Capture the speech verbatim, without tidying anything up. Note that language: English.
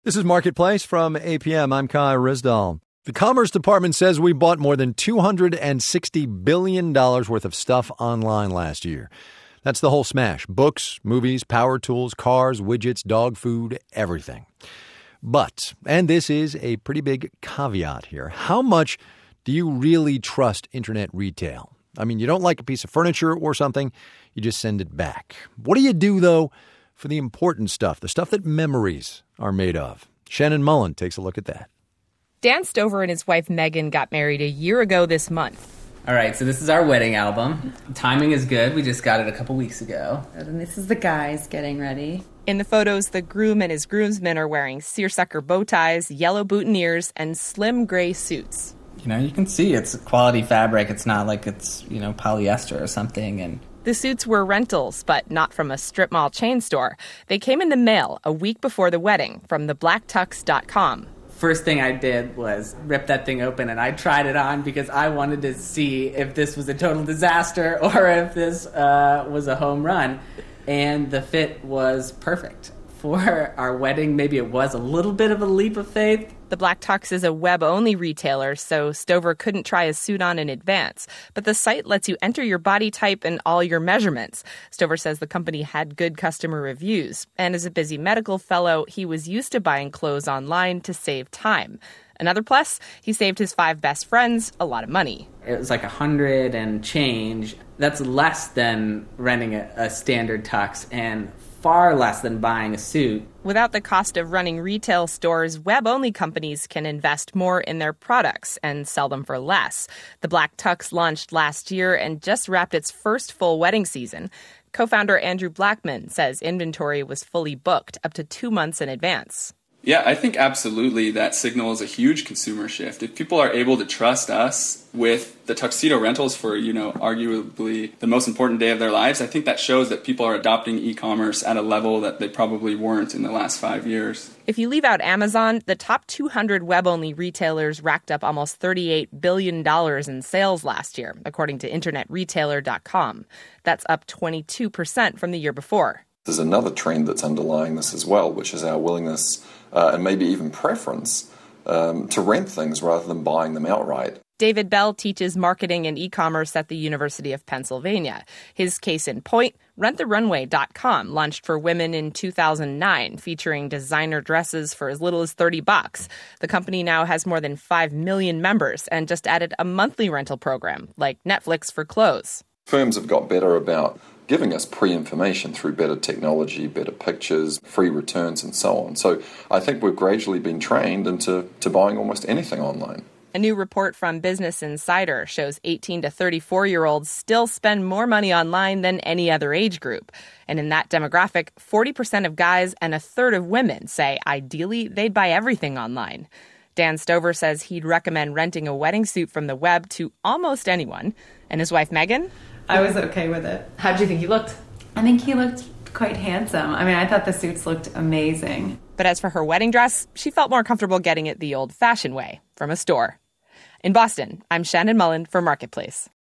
This is Marketplace from A P M. I'm Kai Rizdal. The Commerce Department says we bought more than two hundred sixty billion dollars worth of stuff online last year. That's the whole smash. Books, movies, power tools, cars, widgets, dog food, everything. But, and this is a pretty big caveat here, how much do you really trust internet retail? I mean, you don't like a piece of furniture or something, you just send it back. What do you do, though, for the important stuff, the stuff that memories are made of? Shannon Mullen takes a look at that. Dan Stover and his wife Megan got married a year ago this month. All right, so this is our wedding album. Timing is good. We just got it a couple weeks ago. And this is the guys getting ready. In the photos, the groom and his groomsmen are wearing seersucker bow ties, yellow boutonnieres, and slim gray suits. You know, you can see it's quality fabric. It's not like it's, you know, polyester or something. And the suits were rentals, but not from a strip mall chain store. They came in the mail a week before the wedding from the black tux dot com. First thing I did was rip that thing open, and I tried it on because I wanted to see if this was a total disaster or if this uh, was a home run. And the fit was perfect. For our wedding, maybe it was a little bit of a leap of faith. The Black Tux is a web-only retailer, so Stover couldn't try his suit on in advance. But the site lets you enter your body type and all your measurements. Stover says the company had good customer reviews. And as a busy medical fellow, he was used to buying clothes online to save time. Another plus, he saved his five best friends a lot of money. It was like a hundred and change. That's less than renting a, a standard tux and far less than buying a suit. Without the cost of running retail stores, web-only companies can invest more in their products and sell them for less. The Black Tux launched last year and just wrapped its first full wedding season. Co-founder Andrew Blackman says inventory was fully booked up to two months in advance. Yeah, I think absolutely that signals a huge consumer shift. If people are able to trust us with the tuxedo rentals for, you know, arguably the most important day of their lives, I think that shows that people are adopting e-commerce at a level that they probably weren't in the last five years. If you leave out Amazon, the top two hundred web-only retailers racked up almost thirty-eight billion dollars in sales last year, according to internet retailer dot com. That's up twenty-two percent from the year before. There's another trend that's underlying this as well, which is our willingness uh, and maybe even preference um, to rent things rather than buying them outright. David Bell teaches marketing and e-commerce at the University of Pennsylvania. His case in point, rent the runway dot com launched for women in two thousand nine, featuring designer dresses for as little as thirty bucks. The company now has more than five million members and just added a monthly rental program, like Netflix for clothes. Firms have got better about giving us pre-information through better technology, better pictures, free returns, and so on. So I think we've gradually been trained into to buying almost anything online. A new report from Business Insider shows eighteen to thirty-four-year-olds still spend more money online than any other age group. And in that demographic, forty percent of guys and a third of women say ideally they'd buy everything online. Dan Stover says he'd recommend renting a wedding suit from the web to almost anyone. And his wife, Megan? I was okay with it. How'd you think he looked? I think he looked quite handsome. I mean, I thought the suits looked amazing. But as for her wedding dress, she felt more comfortable getting it the old-fashioned way, from a store. In Boston, I'm Shannon Mullen for Marketplace.